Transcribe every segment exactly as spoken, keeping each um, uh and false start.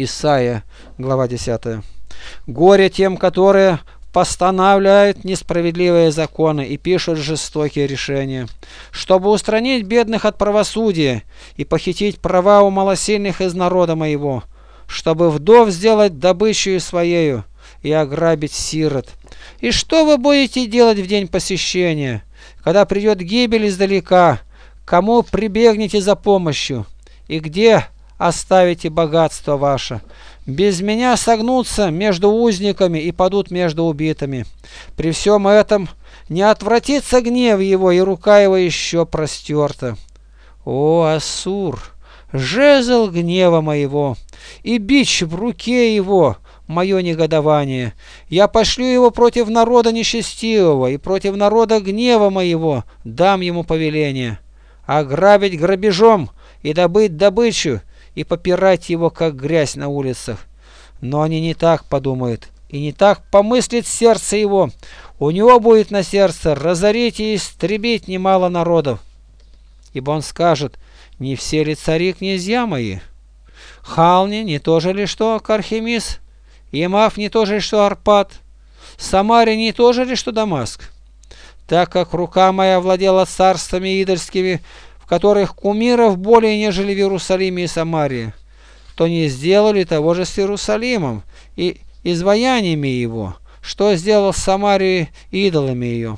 Исайя, глава десятая. Горе тем, которые постановляют несправедливые законы и пишут жестокие решения, чтобы устранить бедных от правосудия и похитить права у малосильных из народа моего, чтобы вдов сделать добычей своею и ограбить сирот. И что вы будете делать в день посещения, когда придет гибель издалека? Кому прибегнете за помощью? И где оставите богатство ваше? Без меня согнутся между узниками и падут между убитыми. При всем этом не отвратится гнев его, и рука его еще простерта. О, Ассур, жезл гнева моего, и бич в руке его, мое негодование. Я пошлю его против народа нечестивого, и против народа гнева моего дам ему повеление. Ограбить грабежом и добыть добычу, и попирать его, как грязь на улицах. Но они не так подумают, и не так помыслит сердце его. У него будет на сердце разорить и истребить немало народов. Ибо он скажет: не все ли цари князья мои? Хални не то же ли что Кархемис? Емав не то же ли что Арпад? Самария не то же ли что Дамаск? Так как рука моя владела царствами идольскими, в которых кумиров более, нежели в Иерусалиме и Самарии, то не сделали того же с Иерусалимом и изваяниями его, что сделал с Самарией идолами ее.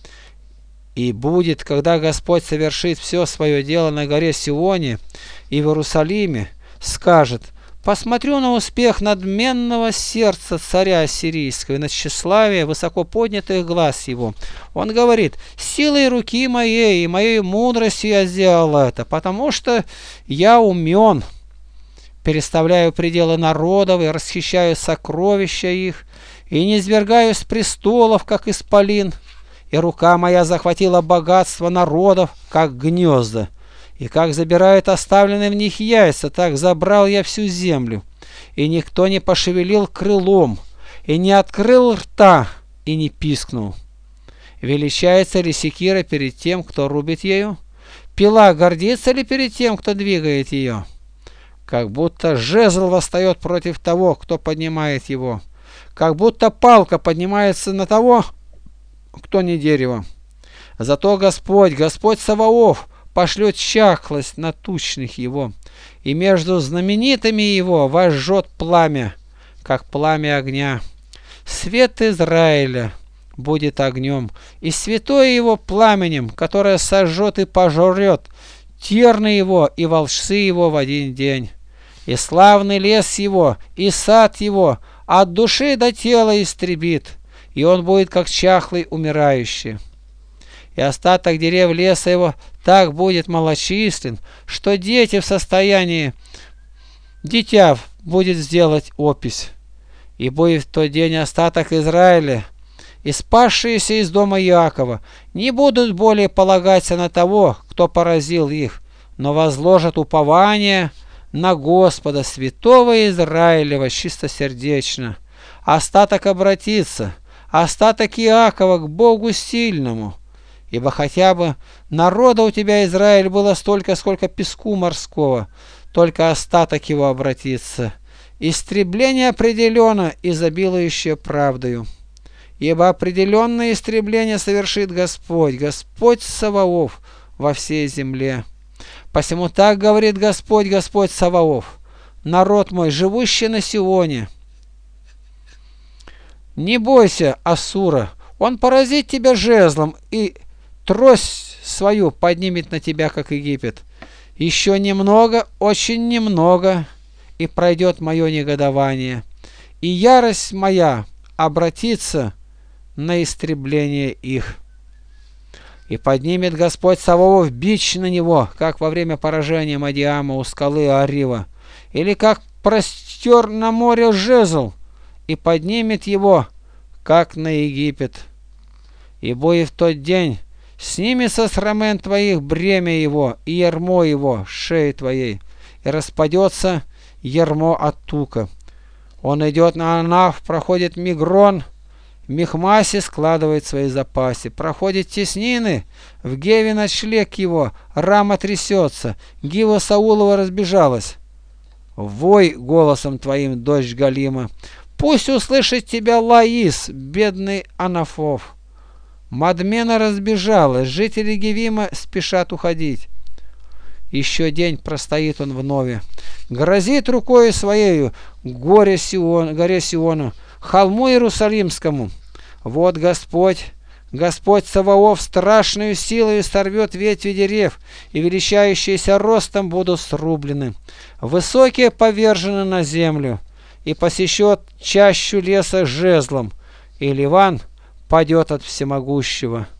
И будет, когда Господь совершит все свое дело на горе Сионе и в Иерусалиме, скажет: посмотрю на успех надменного сердца царя ассирийского и на тщеславие высоко поднятых глаз его. Он говорит: силой руки моей и моей мудростью я сделал это, потому что я умен, переставляю пределы народов и расхищаю сокровища их, и не низвергаю с престолов, как исполин, и рука моя захватила богатство народов, как гнезда. И как забирают оставленные в них яйца, так забрал я всю землю. И никто не пошевелил крылом, и не открыл рта, и не пискнул. Величается ли секира перед тем, кто рубит ею? Пила гордится ли перед тем, кто двигает ее? Как будто жезл восстает против того, кто поднимает его. Как будто палка поднимается на того, кто не дерево. Зато Господь, Господь Саваоф, пошлет чахлость на тучных его, и между знаменитыми его возжжет пламя, как пламя огня. Свет Израиля будет огнем, и святое его пламенем, которое сожжет и пожрет терны его и волжцы его в один день. И славный лес его, и сад его от души до тела истребит, и он будет как чахлый умирающий. И остаток дерев леса его так будет малочислен, что дети в состоянии дитя будет сделать опись. И будет в тот день остаток Израиля, и спасшиеся из дома Иакова не будут более полагаться на того, кто поразил их, но возложат упование на Господа, святого Израилева, чистосердечно. Остаток обратится, остаток Иакова к Богу сильному. Ибо хотя бы народа у тебя, Израиль, было столько, сколько песку морского, только остаток его обратится. Истребление определенно, изобилующее правдою. Ибо определенное истребление совершит Господь, Господь Саваоф во всей земле. Посему так говорит Господь, Господь Саваоф: народ мой, живущий на Сионе, не бойся Ассура, он поразит тебя жезлом, и трость свою поднимет на тебя, как Египет. Еще немного, очень немного, и пройдет мое негодование, и ярость моя обратится на истребление их. И поднимет Господь Саваоф бич на него, как во время поражения Мадиама у скалы Арива, или как простер на море жезл, и поднимет его, как на Египет. И будет в тот день снимется с рамен твоих бремя его и ярмо его с шеи твоей, и распадется ярмо от тука. Он идет на Анаф, проходит Мигрон, в Михмасе складывает свои запасы, проходит теснины, в Геве ночлег его, Рама трясется, Гива Саулова разбежалась. Вой голосом твоим, дочь Галима. Пусть услышит тебя Лаис, бедный Анафов. Мадмена разбежалась, жители Гевима спешат уходить. Еще день простоит он вновь, грозит рукой своею горе Сион, горе Сиону, холму Иерусалимскому. Вот Господь, Господь Саваоф страшную силою сорвет ветви дерев, и величающиеся ростом будут срублены, высокие повержены на землю, и посещет чащу леса жезлом, и Ливан падет от всемогущего.